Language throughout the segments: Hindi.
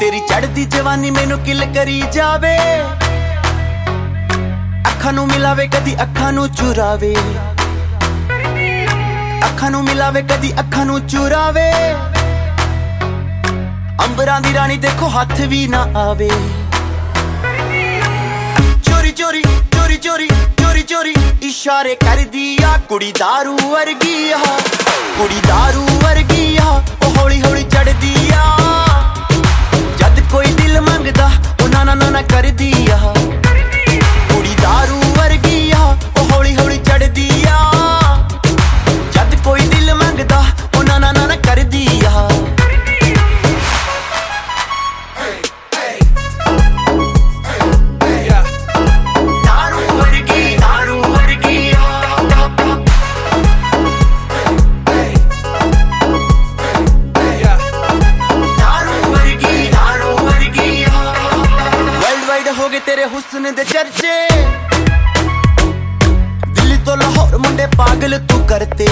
तेरी चढ़दी जवानी मैनू किल करी जावे, अखां नू मिलावे कदी अखां नू चुरावे, अखां नू मिलावे कदी अखां नू चुरावे। अंबरां दी रानी देखो हाथ भी ना आवे। चोरी चोरी चोरी चोरी चोरी चोरी इशारे कर दिया, कुड़ी दारू वर्गी आ, कुड़ी दारू वर्गी आ, ओ हौली हौली चढ़ दिया। जद कोई दिल मंगदा ओ नाना नाना कर दिया, कुड़ी दारू वर्गी आ, ओ हौली हौली चढ़ दिया। जद कोई दिल मंगदा ओ नाना नाना कर दिया। हो गए तेरे हुस्न दे चर्चे, दिल्ली तो लाहौर मुंडे पागल तू करते,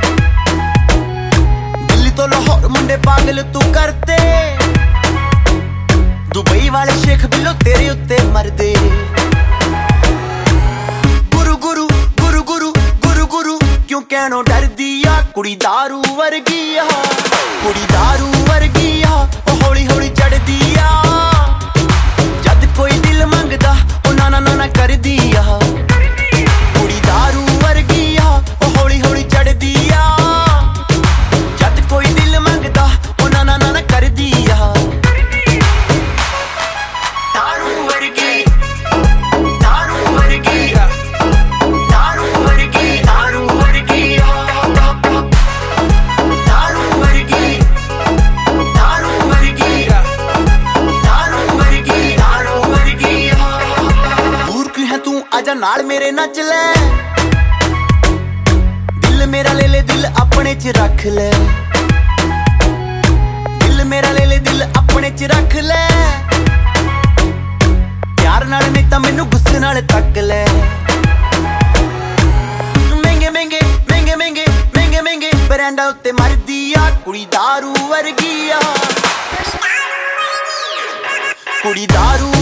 दिल्ली तो लाहौर मुंडे पागल तू करते। दुबई वाले शेख बिल्लो तेरे उत्ते मरदे। गुरु गुरु गुरु गुरु गुरु गुरु क्यों कहनो डर दिया, कुड़ी दारू वर्गी आ, कुड़ी दारू वर्गी आ, ओ हौली हौली चढ़ दिया। कोई दिल मंगदा ओ नाना नाना कर दिया, कुड़ी दारू वर्गी आ, ओ हौली हौली चढ़ दिया। जद कोई दिल मंगदा ओ नाना नाना कर दिया। दारू वर्गी दारू वर्गी दारू वर्गी दारू वर्गी दारू वर्गी दारू वर्गी आजा नाल मेरे नच ले, दिल मेरा ले ले दिल अपने च रख ले, दिल मेरा ले ले दिल अपने च रख ले। प्यार नाल नहीं तां मैनू गुस्से नाल तक ले। महंगे महंगे महंगे महंगे महंगे महंगे ब्रांडा उत्ते मरदी आ, कुड़ी दारू वर्गी आ, कुड़ी दारू